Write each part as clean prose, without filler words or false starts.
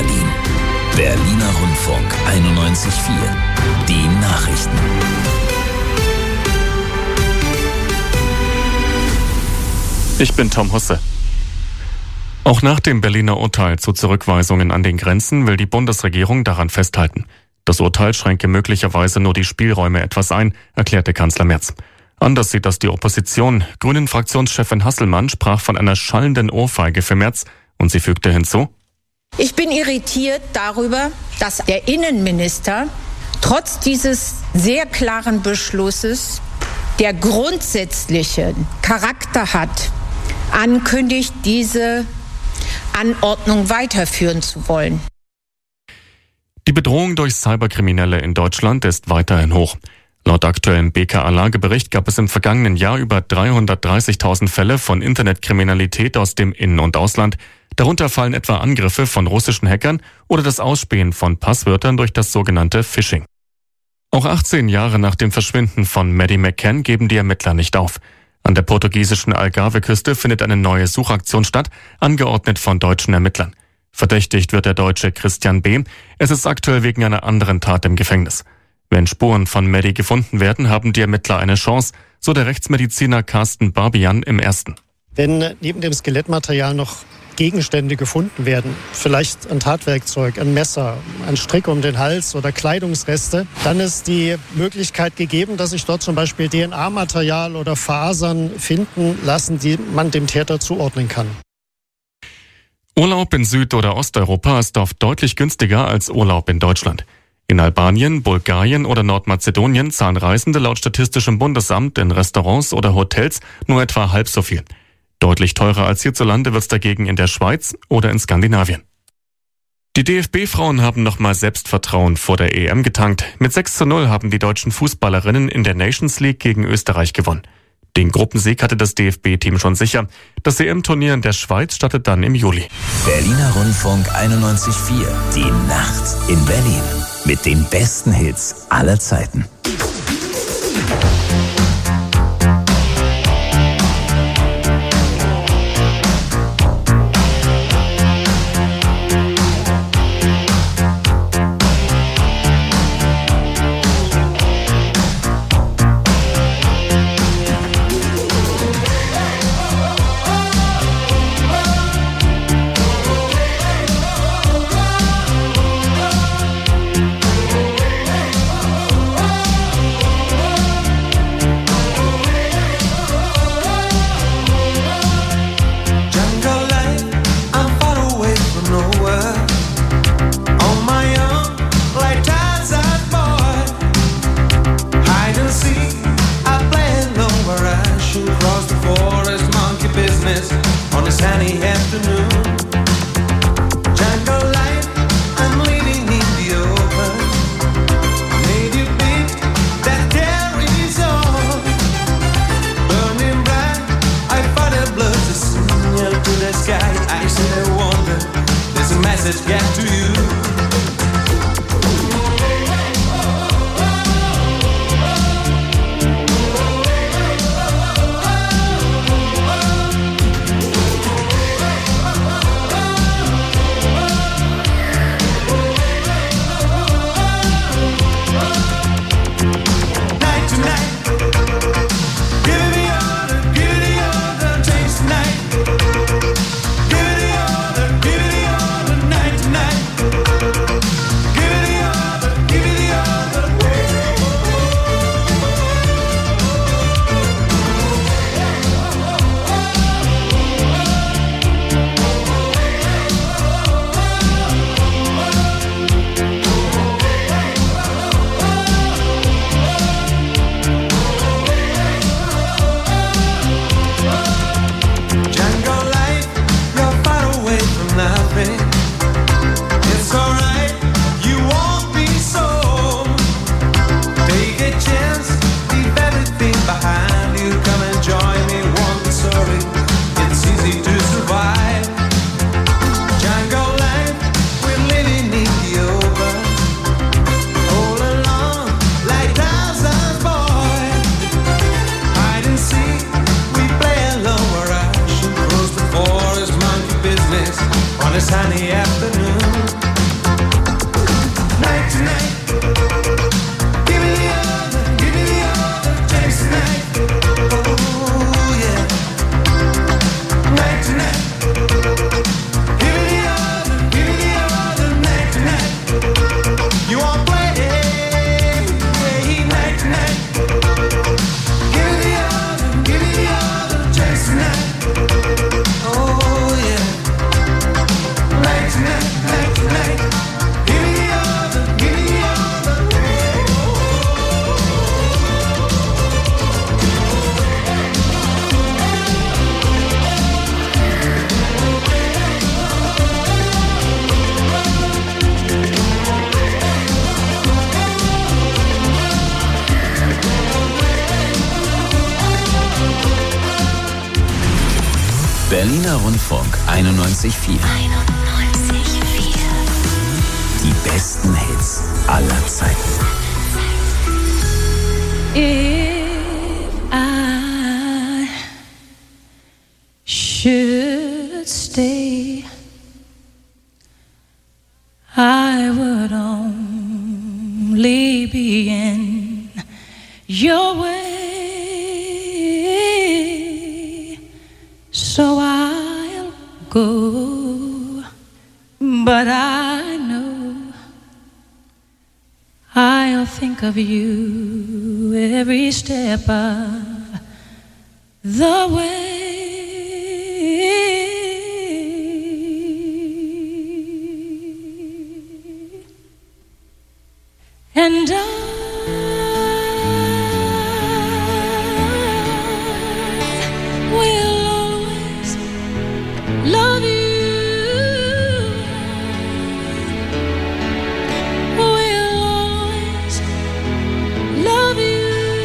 Berlin. Berliner Rundfunk 91.4. Die Nachrichten. Ich bin Tom Husse. Auch nach dem Berliner Urteil zu Zurückweisungen an den Grenzen will die Bundesregierung daran festhalten. Das Urteil schränke möglicherweise nur die Spielräume etwas ein, erklärte Kanzler Merz. Anders sieht das die Opposition. Grünen-Fraktionschefin Hasselmann sprach von einer schallenden Ohrfeige für Merz und sie fügte hinzu: Ich bin irritiert darüber, dass der Innenminister trotz dieses sehr klaren Beschlusses, der grundsätzlichen Charakter hat, ankündigt, diese Anordnung weiterführen zu wollen. Die Bedrohung durch Cyberkriminelle in Deutschland ist weiterhin hoch. Laut aktuellem BKA-Lagebericht gab es im vergangenen Jahr über 330.000 Fälle von Internetkriminalität aus dem In- und Ausland. Darunter fallen etwa Angriffe von russischen Hackern oder das Ausspähen von Passwörtern durch das sogenannte Phishing. Auch 18 Jahre nach dem Verschwinden von Maddie McCann geben die Ermittler nicht auf. An der portugiesischen Algarve-Küste findet eine neue Suchaktion statt, angeordnet von deutschen Ermittlern. Verdächtigt wird der Deutsche Christian B. Es ist aktuell wegen einer anderen Tat im Gefängnis. Wenn Spuren von Maddie gefunden werden, haben die Ermittler eine Chance, so der Rechtsmediziner Carsten Barbian im Ersten. Wenn neben dem Skelettmaterial noch Gegenstände gefunden werden, vielleicht ein Tatwerkzeug, ein Messer, ein Strick um den Hals oder Kleidungsreste, dann ist die Möglichkeit gegeben, dass sich dort zum Beispiel DNA-Material oder Fasern finden lassen, die man dem Täter zuordnen kann. Urlaub in Süd- oder Osteuropa ist oft deutlich günstiger als Urlaub in Deutschland. In Albanien, Bulgarien oder Nordmazedonien zahlen Reisende laut Statistischem Bundesamt in Restaurants oder Hotels nur etwa halb so viel. Deutlich teurer als hierzulande wird's dagegen in der Schweiz oder in Skandinavien. Die DFB-Frauen haben nochmal Selbstvertrauen vor der EM getankt. Mit 6:0 haben die deutschen Fußballerinnen in der Nations League gegen Österreich gewonnen. Den Gruppensieg hatte das DFB-Team schon sicher. Das EM-Turnier in der Schweiz startet dann im Juli. Berliner Rundfunk 91.4. Die Nacht in Berlin. Mit den besten Hits aller Zeiten. Berliner Rundfunk 91.4. Die besten Hits aller Zeiten. If I should stay, I would only be in your way, so I'll go, but I know I'll think of you every step of the way. And I will always love you. Will always love you.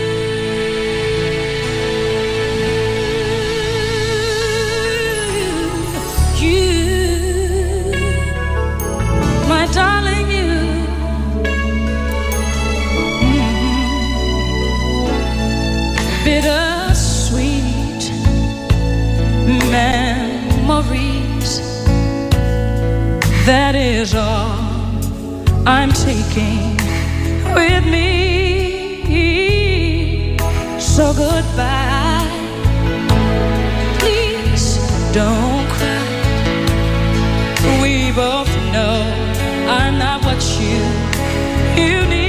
You, my darling, you. Bittersweet memories, that is all I'm taking with me. So goodbye, please don't cry. We both know I'm not what you need.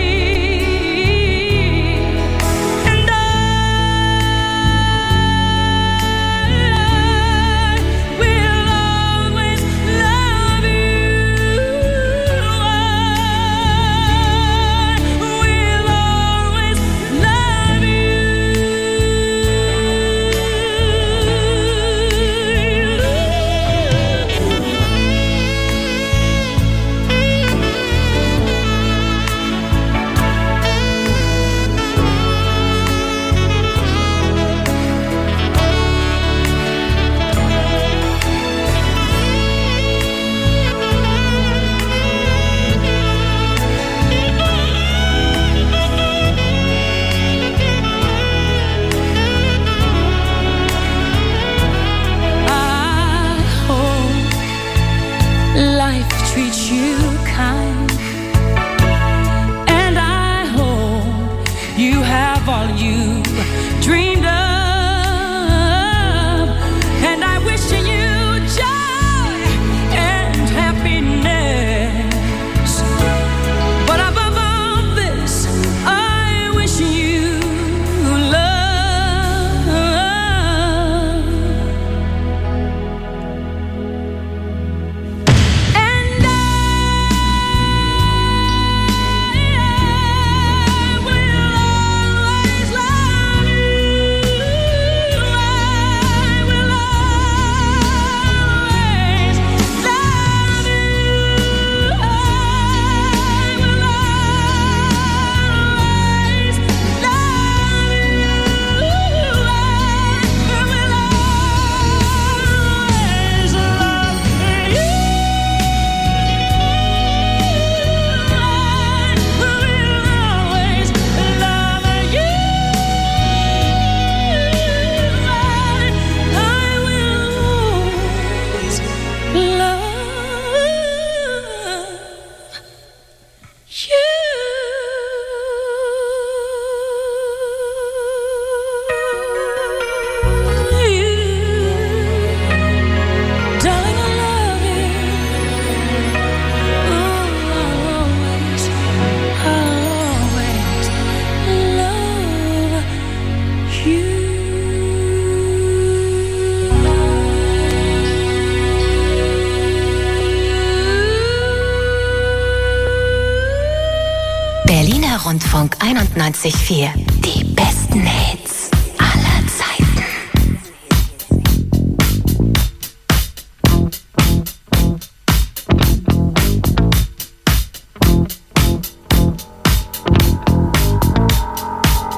Rundfunk 91.4. Die besten Hits aller Zeiten.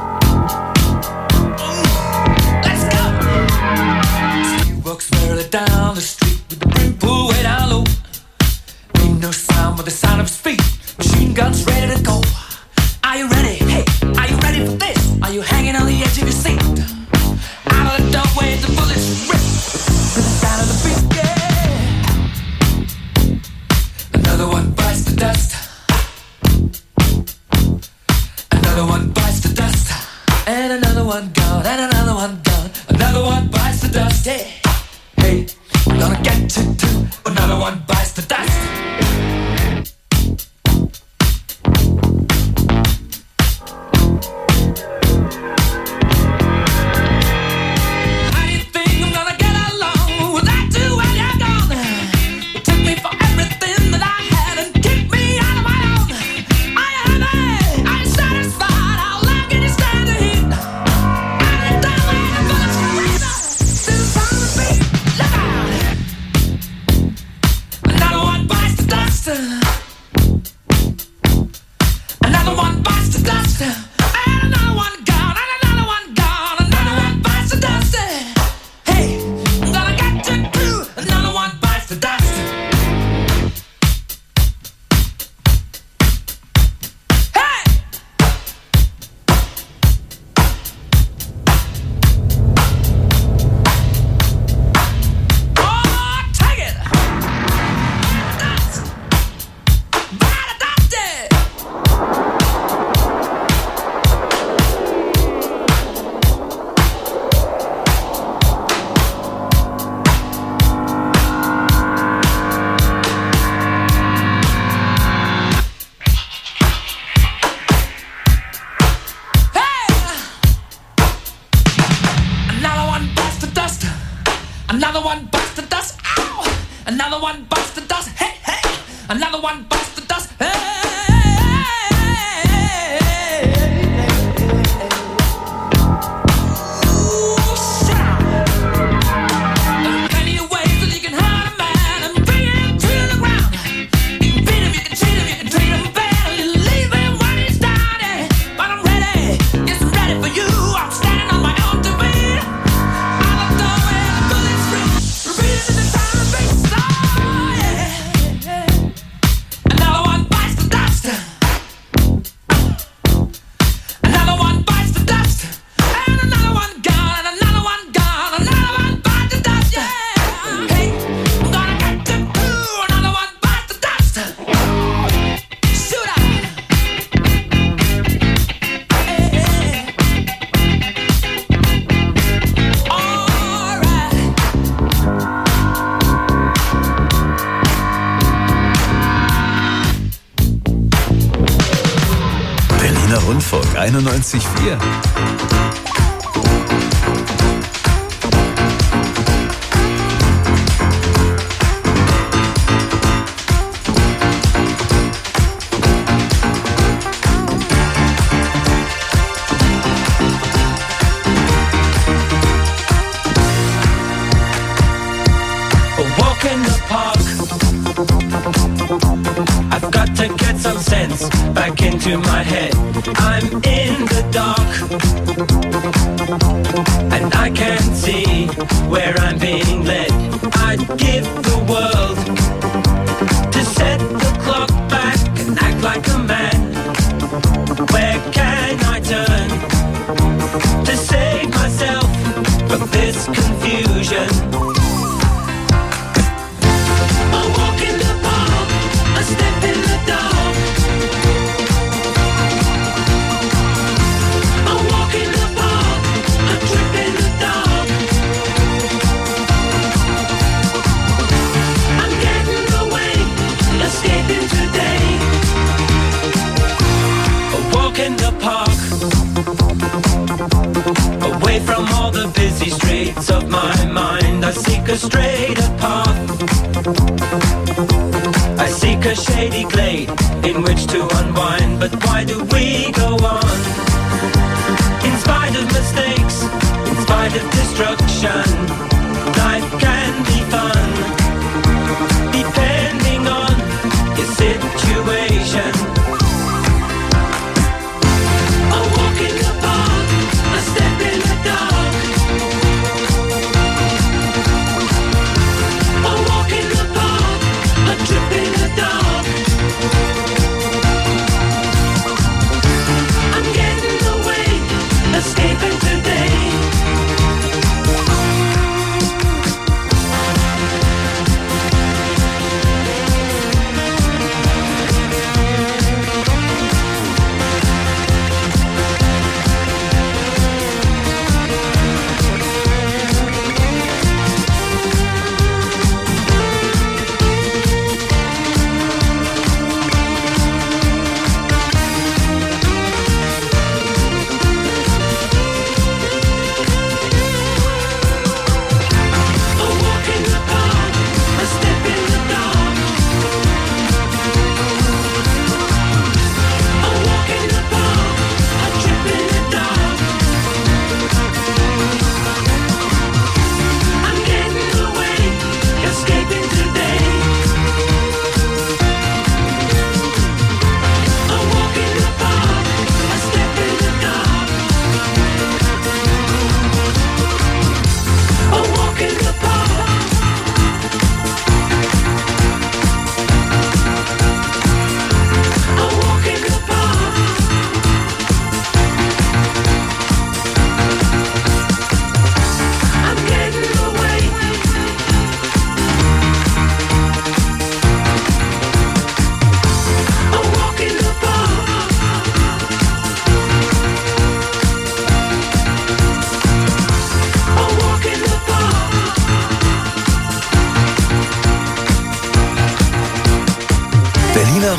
Let's go! She walks further down sound of speed. Machine guns ready to go. Are you ready? Hey, are you ready for this? Are you hanging on the edge of your seat? Out of the doorway, the bullets rip to the sound of the beat. Yeah. Another one bites the dust. Another one bites the dust. And another one gone. And another one gone. Another one bites the dust. Yeah. Hey, I'm gonna get you too. Another one bites the dust. Another one bites the dust. Ow! Another one bites the dust. Hey, hey! Another one bites the dust. Hey! Rundfunk 91,4. Back into my head, I'm in the dark, and I can't see where I'm being led. I'd give the world to set the clock back and act like a man. Where can I turn to save myself from this confusion? A walk in the park, a step in the dark. Away from all the busy streets of my mind, I seek a straighter path. I seek a shady glade in which to unwind. But why do we go on? In spite of mistakes, in spite of destruction, life can be fun, depending on your situation. A walk in the park, a step in the dark. A walk in the park, a trip in the dark.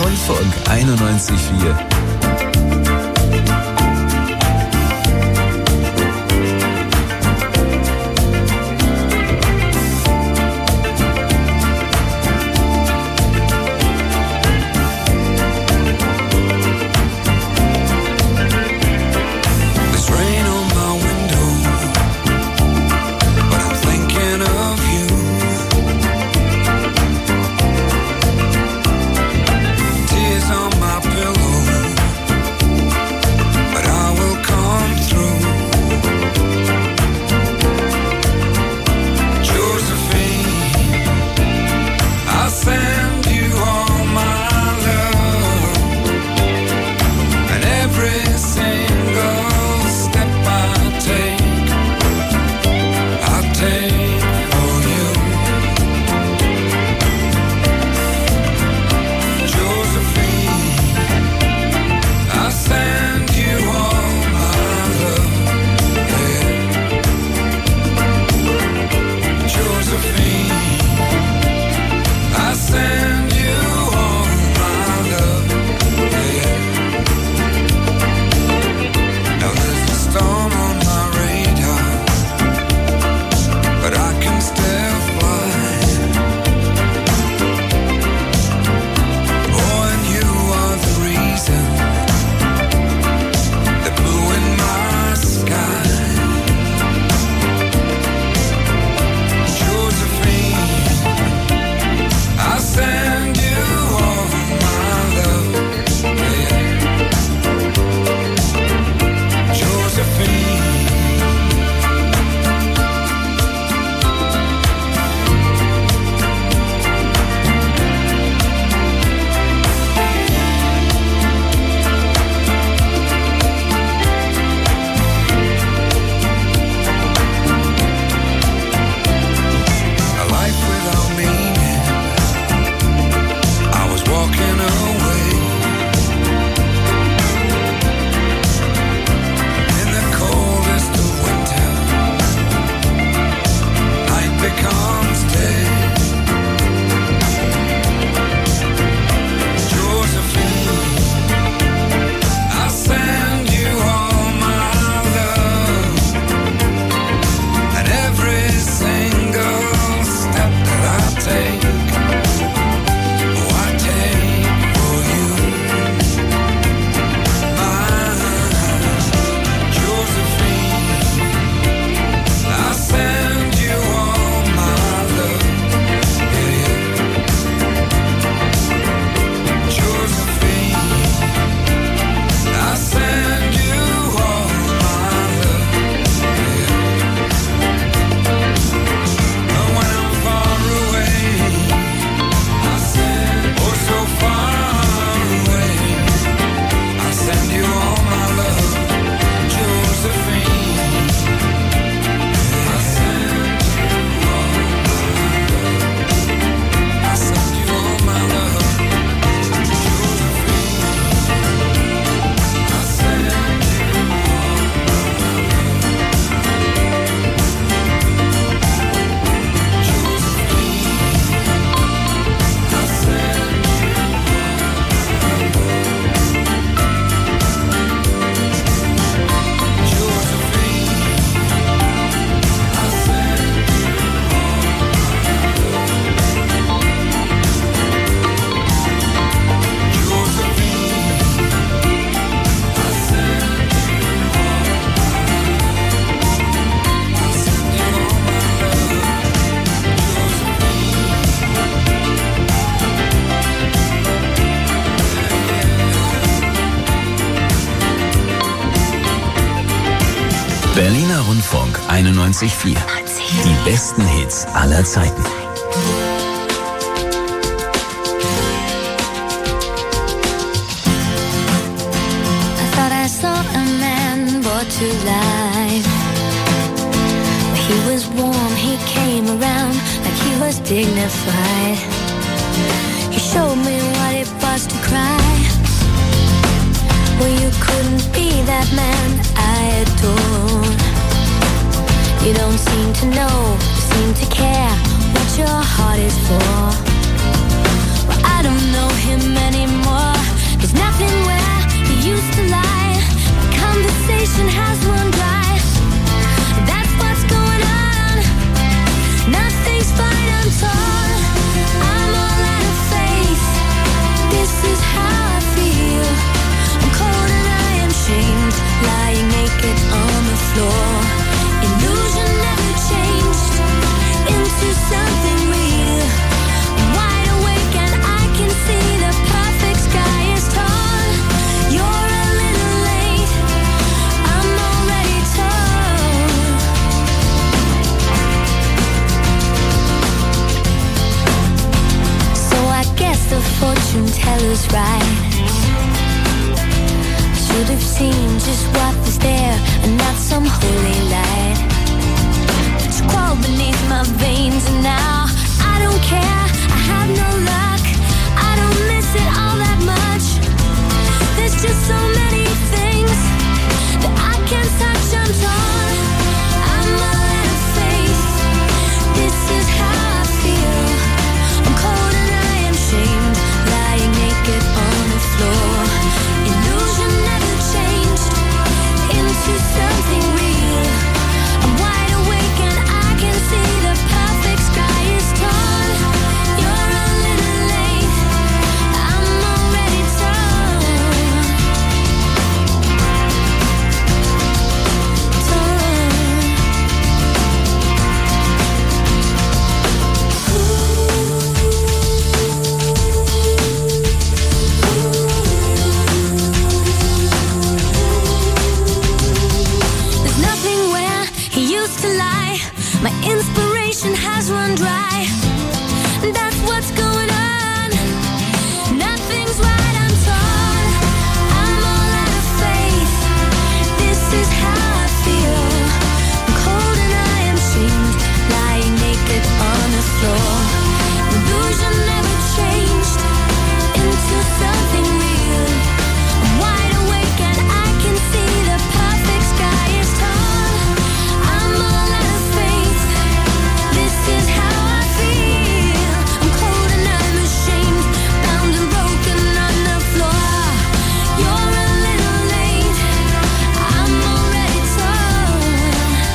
Rundfunk 91.4. Berliner Rundfunk 91.4. Die besten Hits aller Zeiten. To life. He was warm, he came around like he was dignified. He showed me what it was to cry. Well, you couldn't be that man I adore. You don't seem to know, you seem to care what your heart is for. Well, I don't know him anymore. There's nothing where he used to lie. The conversation has run dry. That's what's going on. Nothing's fine, I'm torn. I'm all out of faith. This is how I feel. I'm cold and I am shamed, lying naked on the floor. Illusion never changed into something real. I'm wide awake and I can see the perfect sky is torn. You're a little late, I'm already torn. So I guess the fortune teller's right. Should have seen just what was there and not some holy light. But you crawl beneath my veins and now I don't care, I have no luck. I don't miss it all that much. There's just so many things that I can't touch, I'm torn. I'm all out of faith. This is how I feel. I'm cold and I am shamed, lying naked on the floor. Illusion never changed into something real. I'm wide awake and I can see the perfect sky is torn. You're a little late, I'm already torn. There's nothing where he used to lie. My inspiration has run dry. That's what's going on. Nothing's right, I'm torn. I'm all out of faith. This is how I feel. I'm cold and I am shamed, lying naked on the floor. Illusion never changed into something real. I'm wide awake and I can see the perfect sky is torn. I'm all out of faith. This is how I feel. I'm cold and I'm ashamed, bound and broken on the floor. You're a little late, I'm already torn.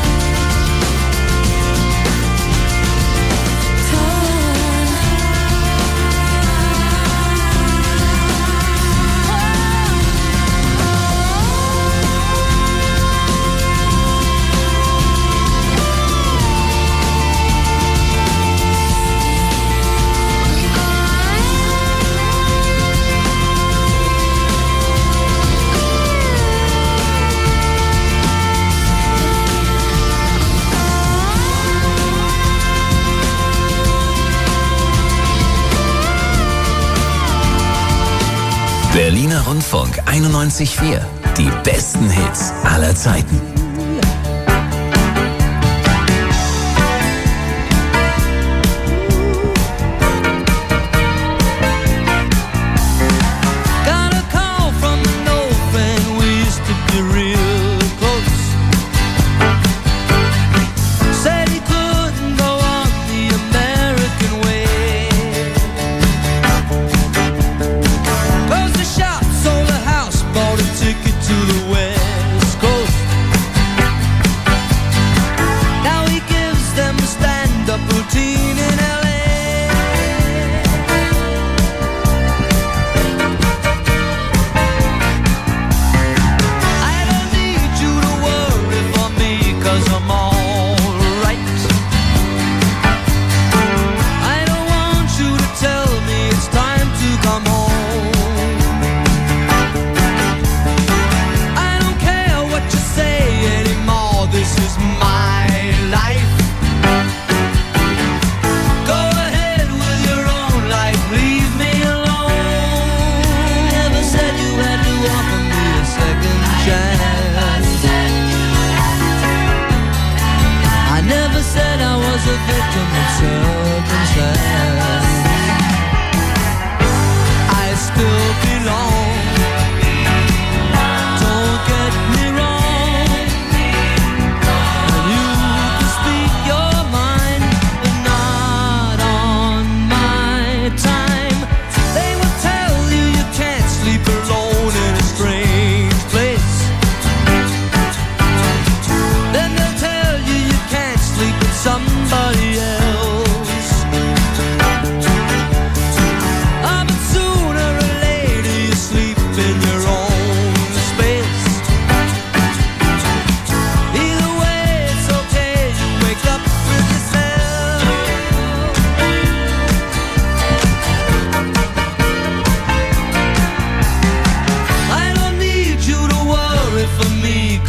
Berliner Rundfunk 91.4. Die besten Hits aller Zeiten. Got a call from an old friend, we used to be real close. Said he couldn't go on the American way. Closed the shop, sold a house, bought a ticket to the West Coast.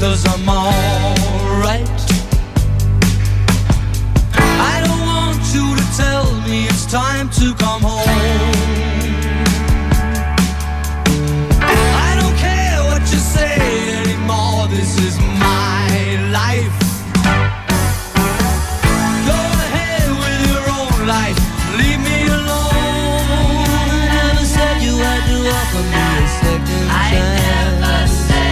'cause I'm alright. I don't want you to tell me it's time to come home. I don't care what you say anymore, this is my life. Go ahead with your own life, leave me alone. I never said you had to offer me a second chance.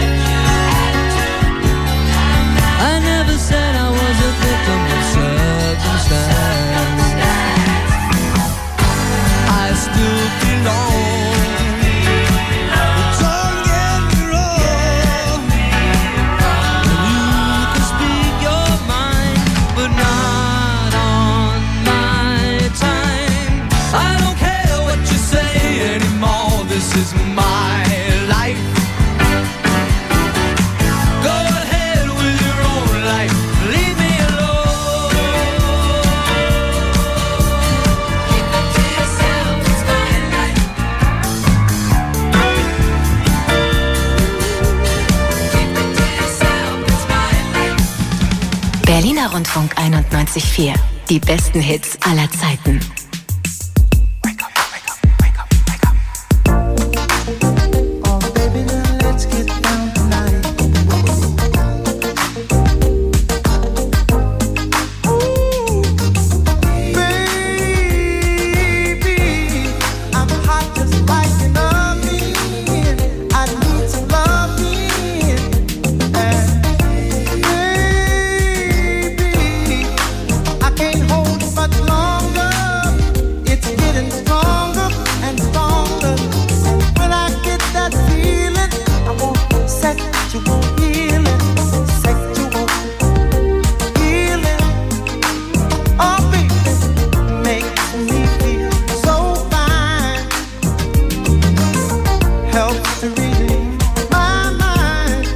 I never said I was a victim of circumstance. I still belong. Don't get me wrong. You can speak your mind, but not on my time. I don't care what you say anymore, this is my life. Go ahead with your own life, leave me alone. Keep it to yourself, it's my life. Keep it to yourself, it's my life. Berliner Rundfunk 91.4. Die besten Hits aller Zeiten. Oh baby, now let's get down tonight. Baby, I'm hot just like an oven. I need some loving. Baby, I can't hold it much longer. It's getting stronger and stronger. And when I get that feeling, I want sexual healing. Sexual healing. Oh, baby, makes me feel so fine. Helps to relieve my mind.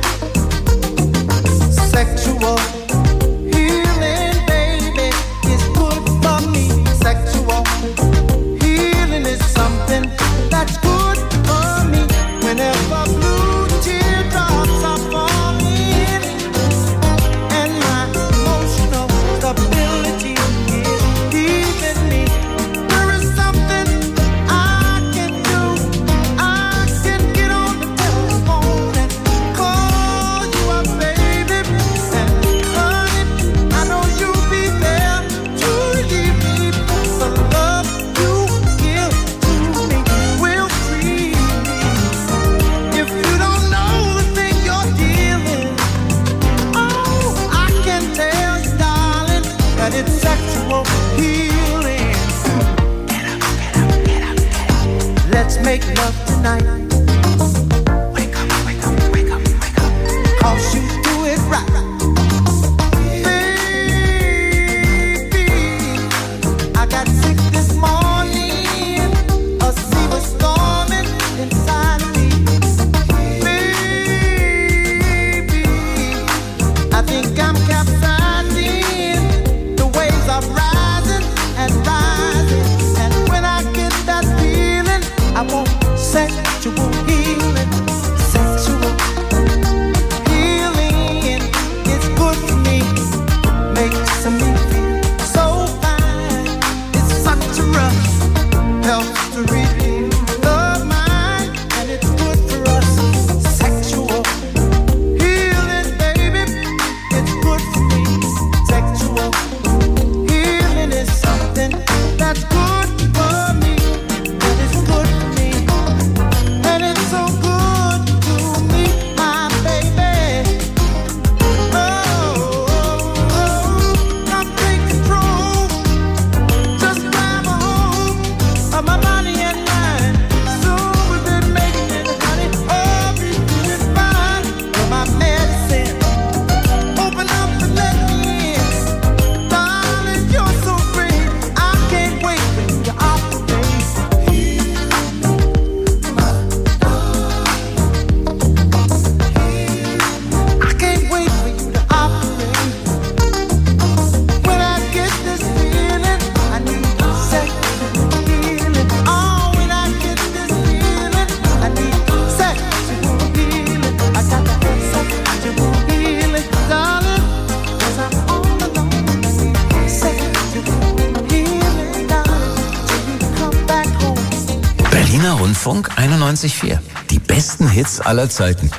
Sexual healing, baby, is good for me. Sexual healing is something that's good for me. Whenever blue teardrops are falling and my emotional stability is leaving me, there is something I can do. I can get on the telephone and call you up, baby, and honey, I know you'll be there to relieve me. The love you give to me will free me. If you don't know the thing you're dealing, oh, I can tell you, darling, that it's sexual healing. Let's make love tonight. Wake up, wake up, wake up, wake up. 'Cause you do it right. Baby, I got sick this morning. A sea was storming inside of me. Baby, I think I'm capsizing. The waves are rising and rising. And when I get that feeling, I want sexual Rundfunk 91.4. Die besten Hits aller Zeiten.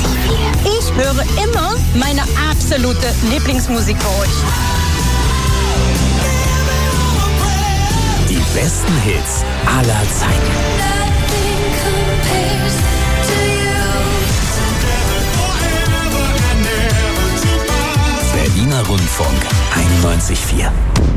höre immer meine absolute Lieblingsmusik für euch. Hits aller Zeiten. Berliner Rundfunk 91,4.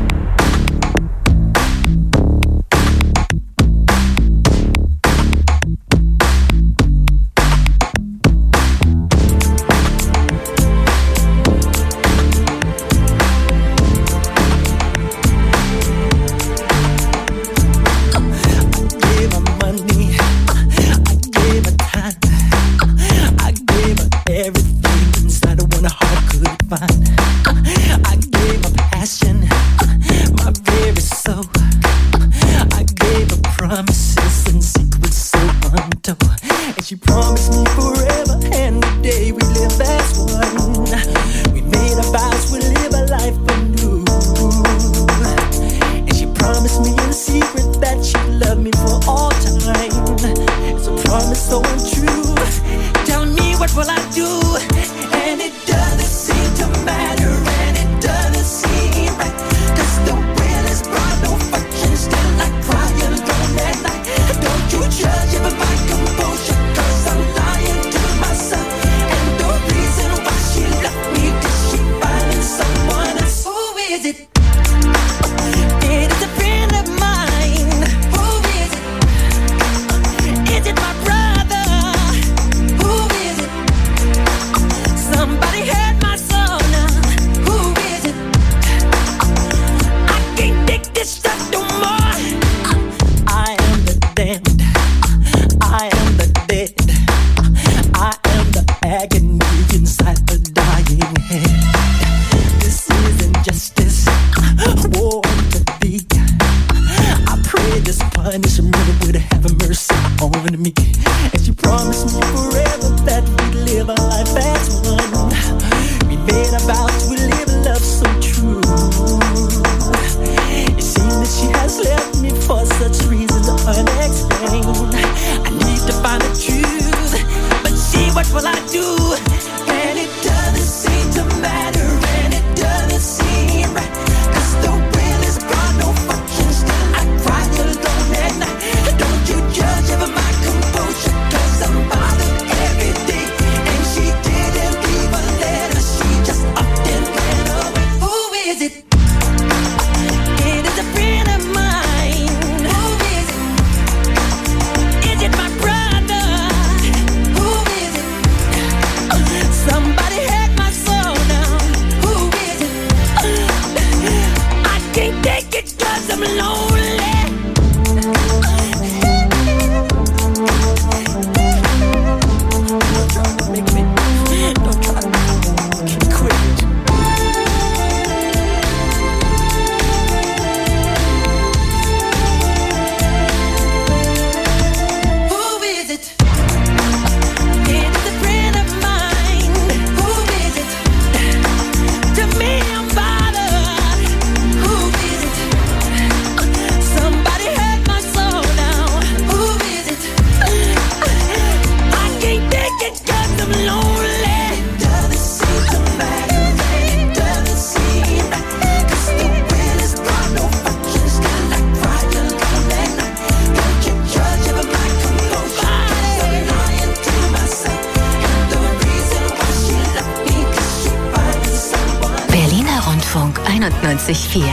Rundfunk 91,4.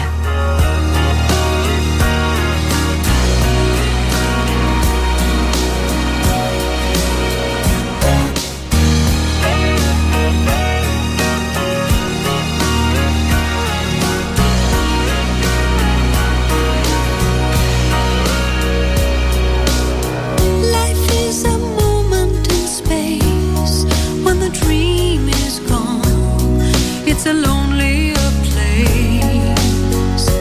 It's a lonelier place.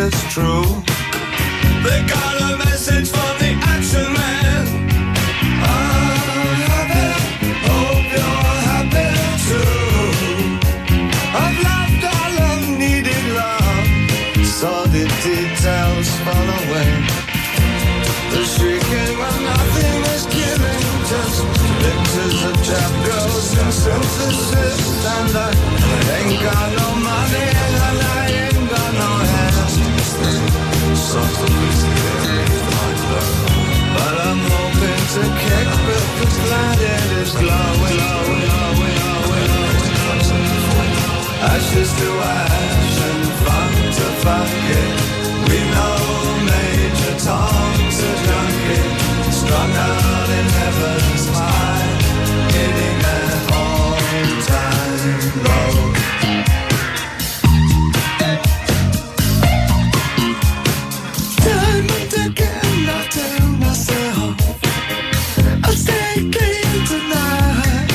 it's true. They got a message from the action man. I'm happy, hope you're happy too. I've loved all I've needed love, saw the details fall away. The shrieking when nothing is given, just pictures of chapters and synthesis. And I ain't got no money and I ain't got no hands. Songs that please the but I'm hoping to kick because glad it is glowing. Ashes to ash and fun to fuck it. We know Major Tom's a junkie, strung out in heaven's high, hitting an all-time low. Time and again I tell myself I'll stay clean tonight,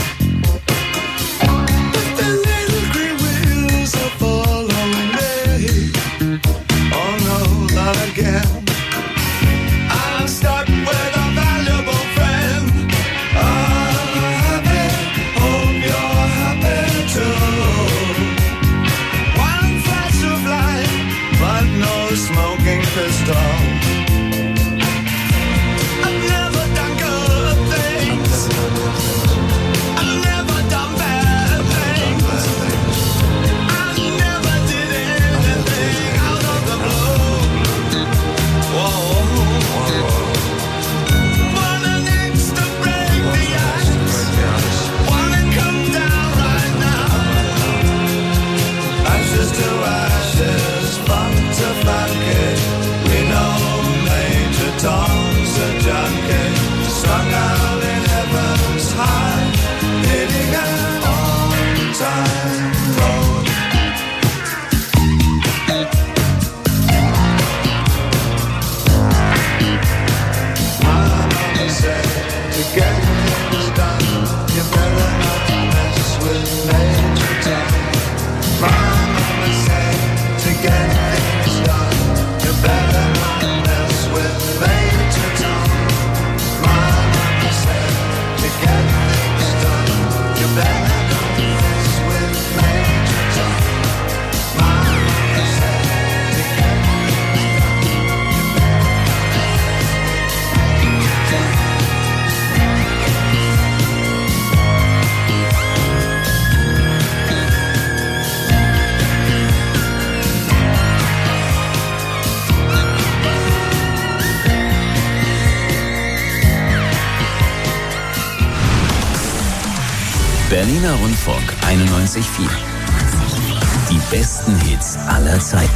but the little green wheels are following me. Oh no, not again. I'm stuck with a valuable friend. I'm happy, hope you're happy too. One flash of light, but no smoking pistol. I've never done good things. I've never done bad things. I never did anything out of the blue. Whoa. Want an axe to break the ice. Wanna come down right now. Ashes to ashes, fun to fuck it. We know Major Tom's a junkie, strung out in heaven's high, hitting an all-time road. My mama said, to get things done, you better not mess with Major Tom. My mama said, to get things done, you better not mess with Major Tom. My mama said, to get things done, you better not mess with Major Tom. My mama said, to get Berliner Rundfunk 91.4. Die besten Hits aller Zeiten.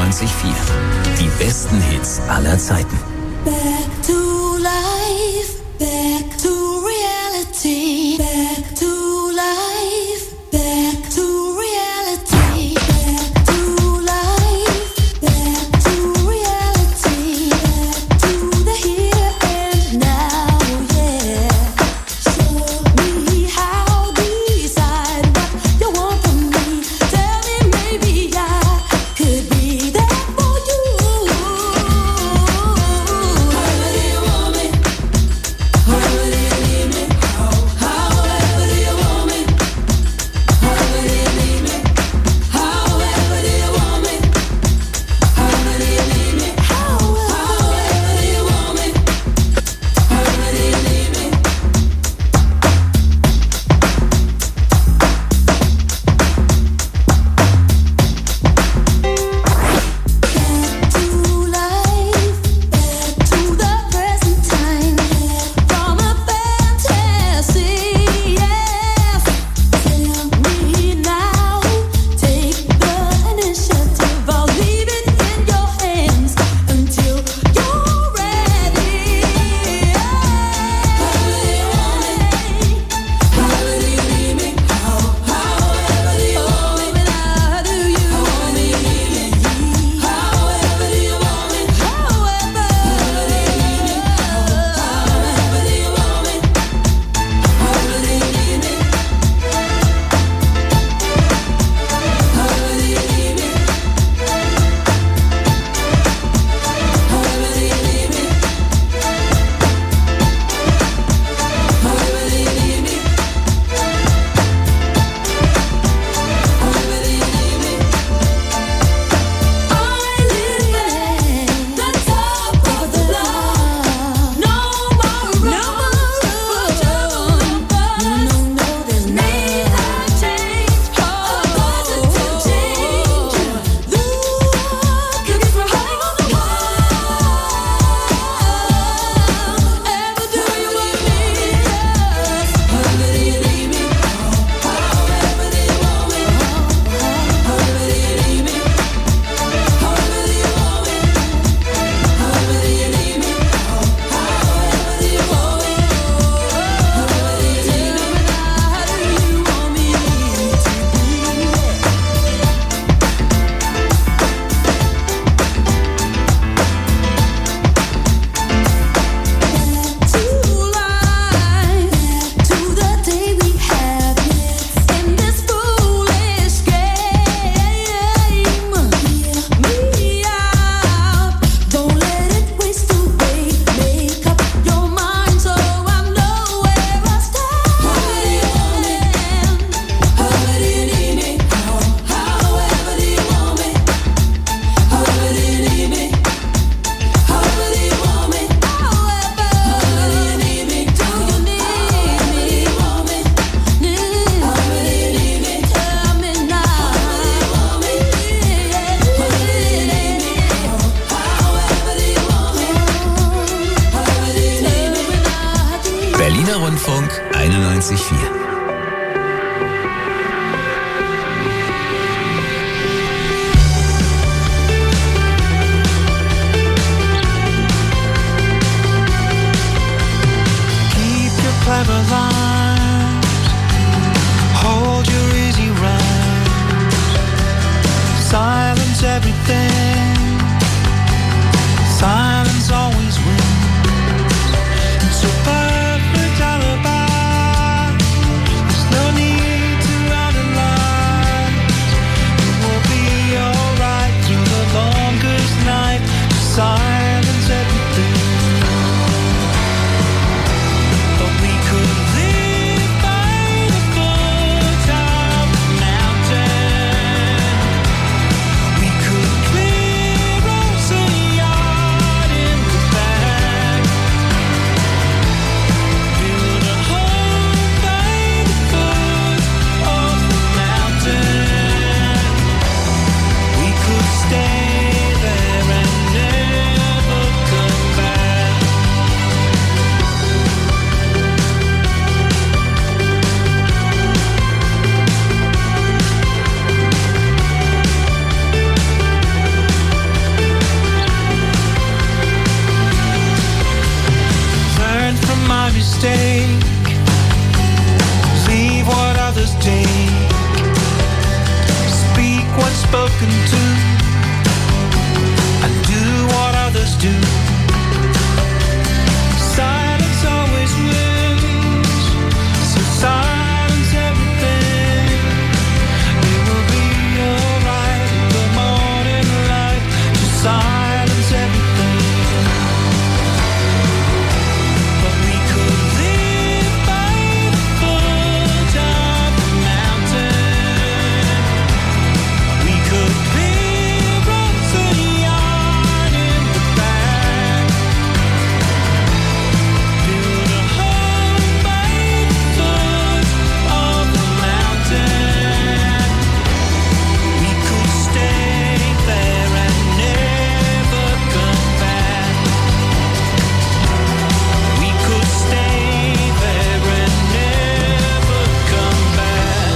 91,4. Die besten Hits aller Zeiten. Back to life, back to reality, back to life, back to reality, back to life, back to reality, back to the here and now, yeah. Show me how, decide what you want from me. Tell me maybe I could be there for you. However do you want me? However do you need me? However do you want me? However do you need me? However do you want me? However do you need me? However do you want me? However do you need me? Back to life, back to the present time, from a fantasy, yes. Tell me now, take the initiative. I'll leave it in your hands until you're ready. However do you want me? However do you need me? However do you want me? How do you want me? However do you want me? However do you need me? However do you want me? However do you need me? However do you need me? However do you need me? However do you need me? However do you need me? I live at the top of the law. No more room for trouble and fuss. No, there's need a change, a positive change. Look for high on the wall. Ever do you want me? However do you need me? However do you want me? However do you need me? However do you want me? However do you need me? However do you want me? However do you need me? How do you want me to Back to life, to the day we have in this foolish game. Me out, don't let it waste away. Make up your mind so I know where I stand. However do you need me? However do you want me? However do you need me? However do you want me? However do you need me? Do you need me? However do you want me? However do you need me? Tell me now. However do you want me? However do you need me? However do you want me? However do you need me? Berliner Rundfunk 91,4. Keep your clever lines, hold your easy rhymes, silence everything, silence always wins. It's a perfect alibi mistake. Leave what others take. Speak what's spoken to, and do what others do. Silence always wins, so silence everything. It will be alright in the morning light. Just silence everything. But we could live by the foot of the mountain. We could live right to the yard in the back. Build a home by the foot of the mountain. We could stay there and never come back. We could stay there and never come back.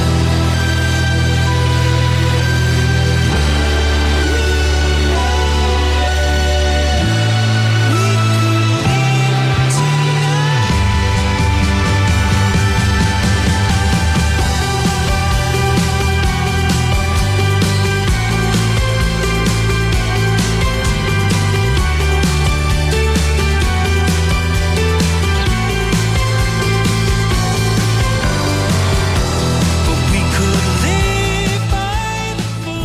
But we could live by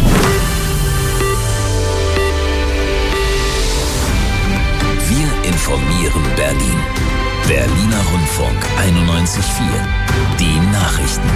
the Wir informieren Berlin. Berliner Rundfunk 91.4. Die Nachrichten.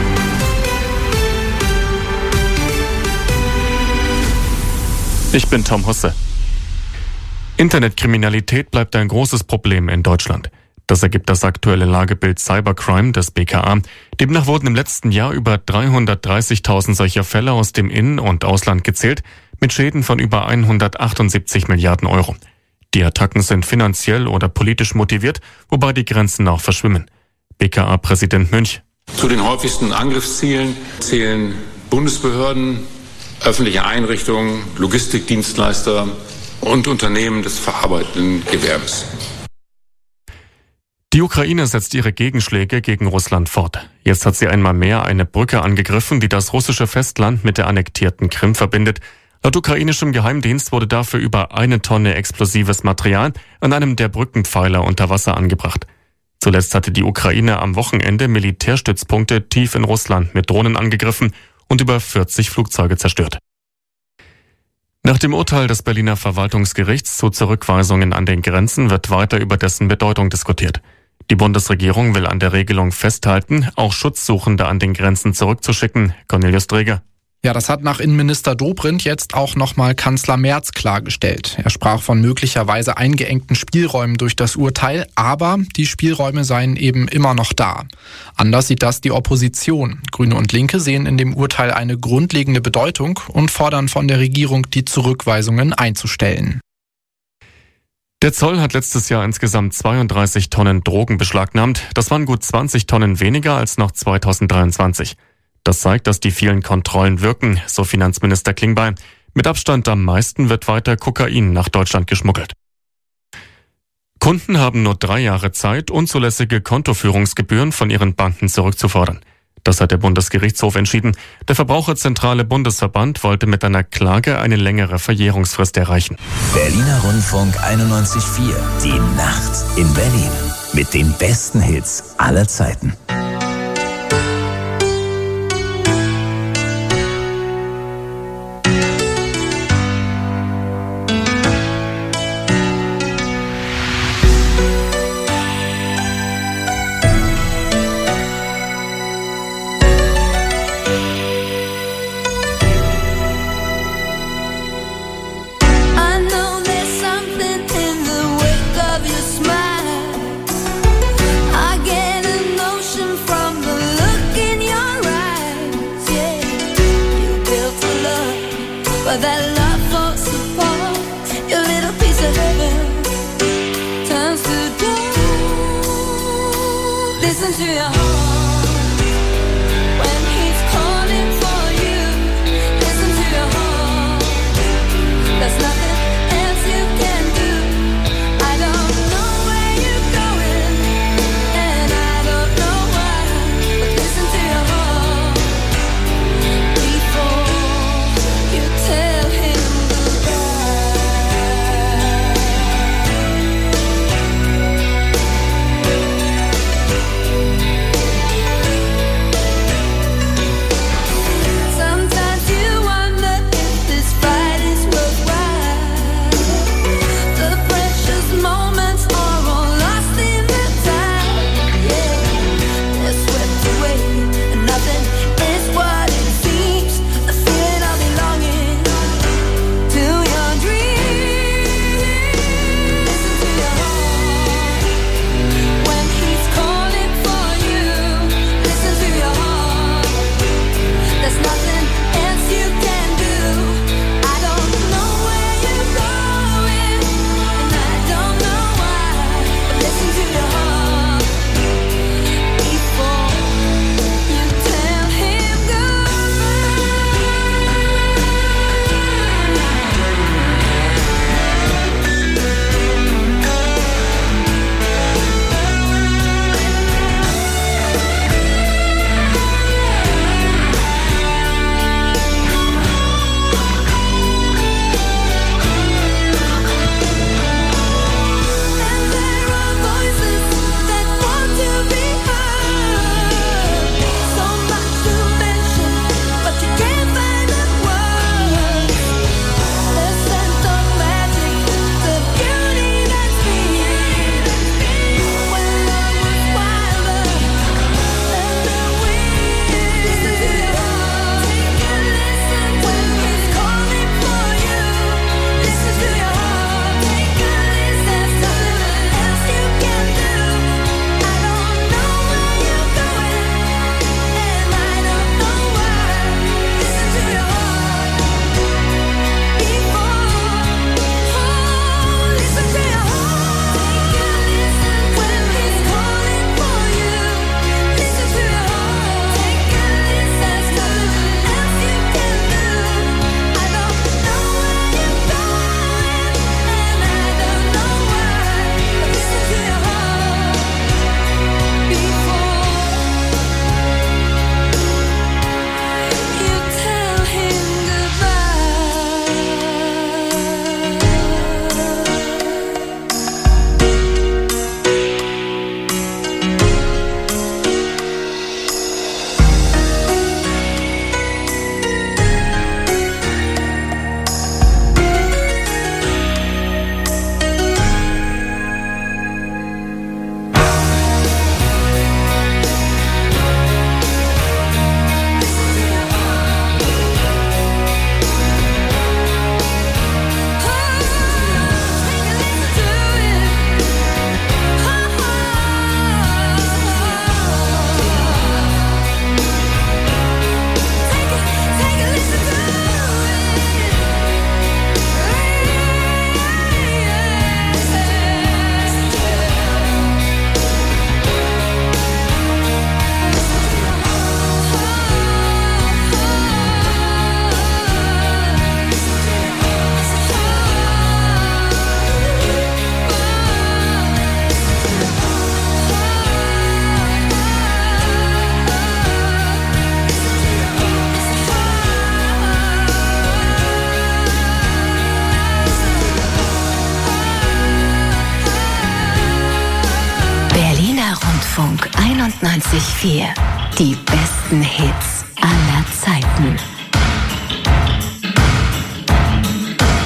Ich bin Tom Husse. Internetkriminalität bleibt ein großes Problem in Deutschland. Das ergibt das aktuelle Lagebild Cybercrime des BKA. Demnach wurden im letzten Jahr über 330.000 solcher Fälle aus dem In- und Ausland gezählt, mit Schäden von über 178 Milliarden Euro. Die Attacken sind finanziell oder politisch motiviert, wobei die Grenzen auch verschwimmen. BKA-Präsident Münch. Zu den häufigsten Angriffszielen zählen Bundesbehörden, öffentliche Einrichtungen, Logistikdienstleister und Unternehmen des verarbeitenden Gewerbes. Die Ukraine setzt ihre Gegenschläge gegen Russland fort. Jetzt hat sie einmal mehr eine Brücke angegriffen, die das russische Festland mit der annektierten Krim verbindet. Laut ukrainischem Geheimdienst wurde dafür über 1 Tonne explosives Material an einem der Brückenpfeiler unter Wasser angebracht. Zuletzt hatte die Ukraine am Wochenende Militärstützpunkte tief in Russland mit Drohnen angegriffen und über 40 Flugzeuge zerstört. Nach dem Urteil des Berliner Verwaltungsgerichts zu Zurückweisungen an den Grenzen wird weiter über dessen Bedeutung diskutiert. Die Bundesregierung will an der Regelung festhalten, auch Schutzsuchende an den Grenzen zurückzuschicken. Cornelius Dreger. Ja, das hat nach Innenminister Dobrindt jetzt auch nochmal Kanzler Merz klargestellt. Er sprach von möglicherweise eingeengten Spielräumen durch das Urteil, aber die Spielräume seien eben immer noch da. Anders sieht das die Opposition. Grüne und Linke sehen in dem Urteil eine grundlegende Bedeutung und fordern von der Regierung, die Zurückweisungen einzustellen. Der Zoll hat letztes Jahr insgesamt 32 Tonnen Drogen beschlagnahmt. Das waren gut 20 Tonnen weniger als noch 2023. Das zeigt, dass die vielen Kontrollen wirken, so Finanzminister Klingbeil. Mit Abstand am meisten wird weiter Kokain nach Deutschland geschmuggelt. Kunden haben nur 3 Jahre Zeit, unzulässige Kontoführungsgebühren von ihren Banken zurückzufordern. Das hat der Bundesgerichtshof entschieden. Der Verbraucherzentrale Bundesverband wollte mit einer Klage eine längere Verjährungsfrist erreichen. Berliner Rundfunk 91.4. Die Nacht in Berlin. Mit den besten Hits aller Zeiten. And 91,4. Die besten Hits aller Zeiten.